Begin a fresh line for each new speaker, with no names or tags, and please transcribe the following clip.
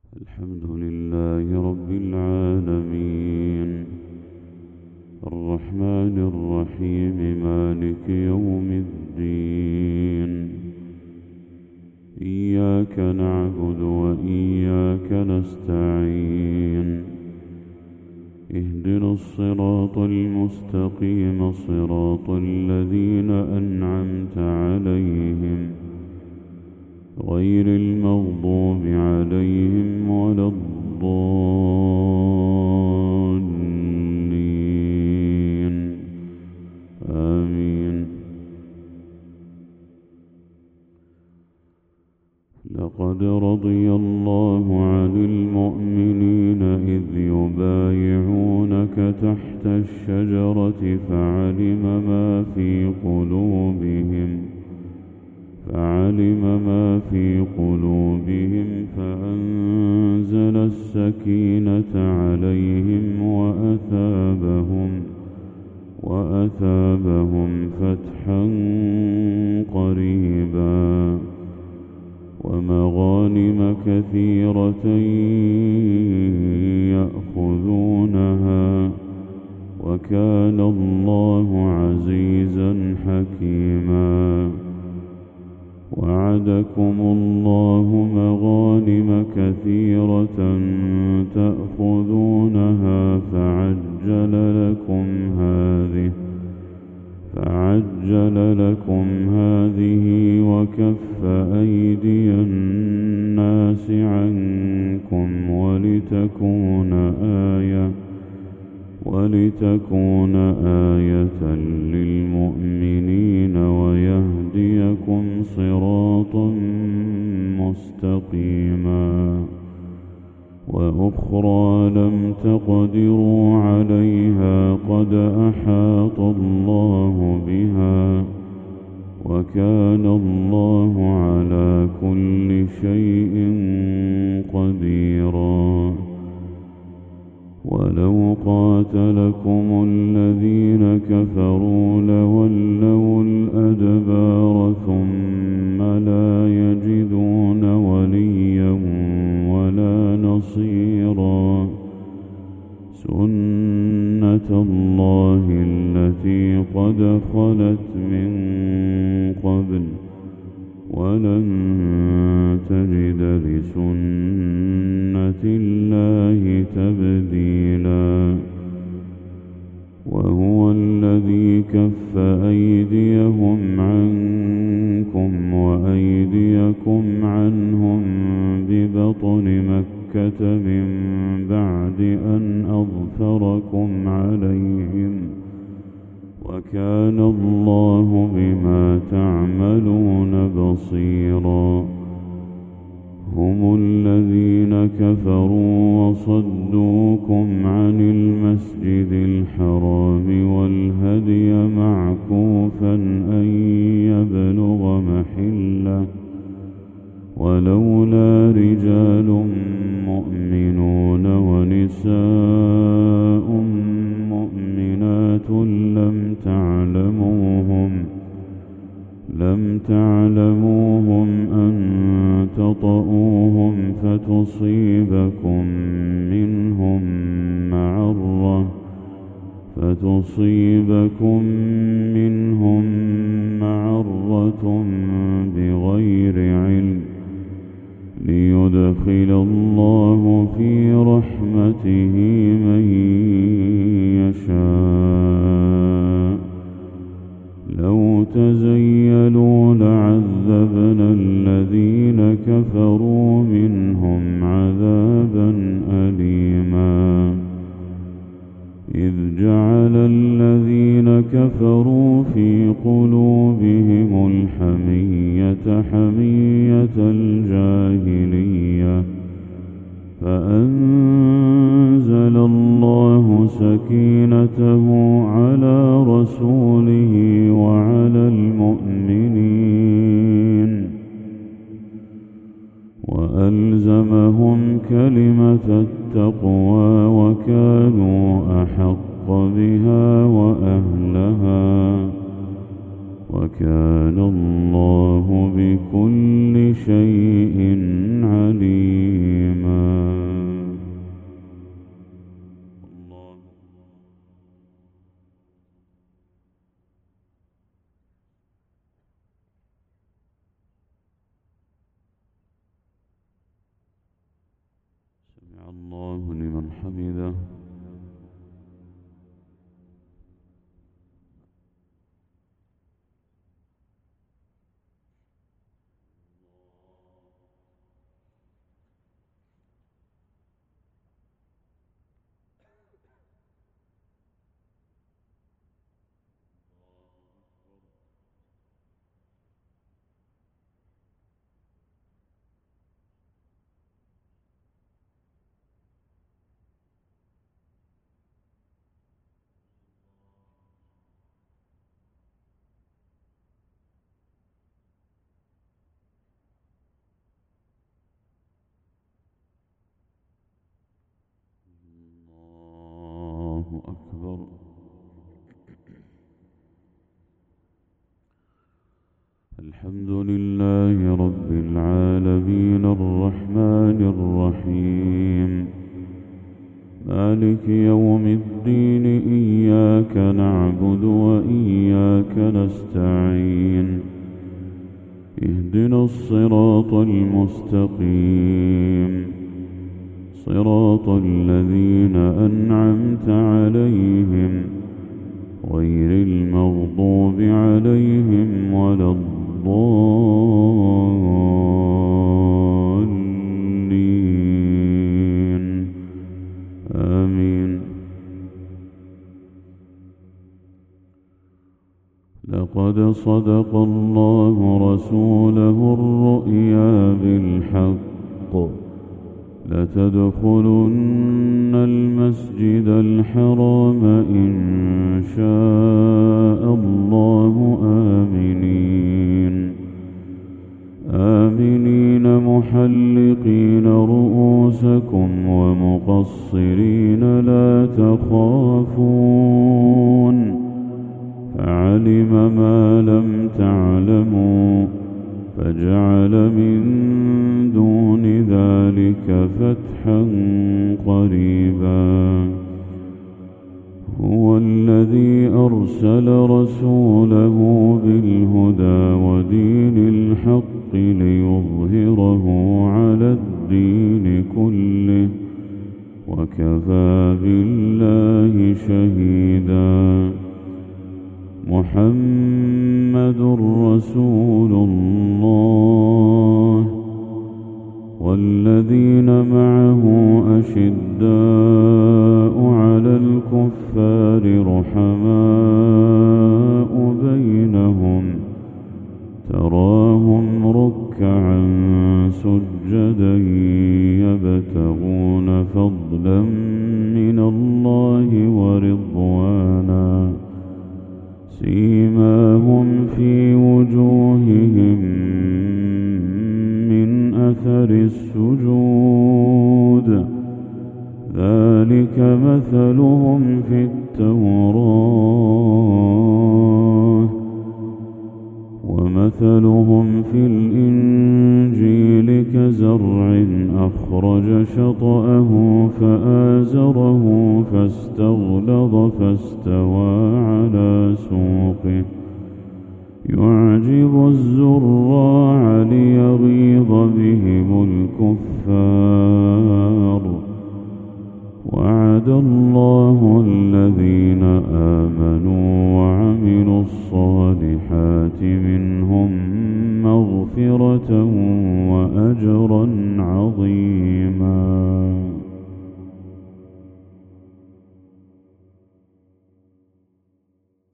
الحمد لله رب العالمين الرحمن الرحيم مالك يوم الدين إياك نعبد وإياك نستعين اهدنا الصراط المستقيم صراط الذين أنعمت عليهم غير المغضوب عليهم ولا الضالين آمين. لقد رضي الله عن المؤمنين إذ يبايعونك تحت الشجرة فعلم ما في قلوبهم فأنزل السكينة عليهم وأثابهم فتحا قريبا ومغانم كثيرة يأخذونها وكان الله عزيزا حكيما. وعدكم الله مغانم كثيرة تأخذونها فعجل لكم هذه وكف أيدي الناس عنكم ولتكون آية للمؤمنين ويهديكم صراطا مستقيما. وأخرى لم تقدروا عليها قد أحاط الله بها وكان الله على كل شيء قديرا. ولو قاتلكم الذين كفروا لولوا الأدبار ثم لا يجدون وليا ولا نصيرا. سنة الله التي قد خلت من قبل ولن تجد لسنة الله تبديلا. وهو الذي كف أيديهم عنكم وأيديكم عنهم ببطن مكة من بعد أن أظفركم عليهم وكان الله بما تعملون بصيرا. هم الذين كفروا وصدوكم عن المسجد الحرام والهدي معكوفا أن يبلغ محله ولولا رجال مؤمنون ونساء مؤمنات لم تعلموهم أن تطؤوهم فتصيبكم منهم معرة بغير علم ليدخل الله في رحمته من يشاء. لو تزيلوا لعذبنا الذين كفروا منهم عذابا أليما. إذ جعل الذين كفروا في قلوبهم الحمية حمية الجاهلية فأنزل الله سكينته على رسوله وعلى المؤمنين وألزمهم كلمة التقوى وكانوا أحق بها وأهلها وكان الله بكل شيء عليما. الله لمن حمده. الله أكبر. الحمد لله رب العالمين الرحمن الرحيم مالك يوم الدين، إياك نعبد وإياك نستعين، اهدنا الصراط المستقيم، صراط الذين أنعمت عليهم غير المغضوب عليهم ولا الضالين، آمين. لقد صدق الله رسوله الرؤيا بالحق، لتدخلن المسجد الحرام إن شاء الله آمنين محلقين رؤوسكم ومقصرين لا تخافون، فعلم ما لم تعلموا فجعل من دون ذلك فتحا قريبا. هو الذي أرسل رسوله بالهدى ودين الحق ليظهره على الدين كله، وكفى بالله شهيدا. محمد رسول الله والذين معه أشداء على الكفار رحماء بينهم، تراهم ركعا سجدا يبتغون فضلا من الله ورضوانا، سيماهم في وجوههم من أثر السجود، ذلك مثلهم في التوراة ومثلهم في الإنجيل كزرع أخرج شطأه فآزره فاستغلظ فاستوى على سوقه يعجب الزراع ليغيظ بهم الكفار. وعد الله الذين آمنوا وعملوا الصالحات منهم مغفرة وأجرا عظيما.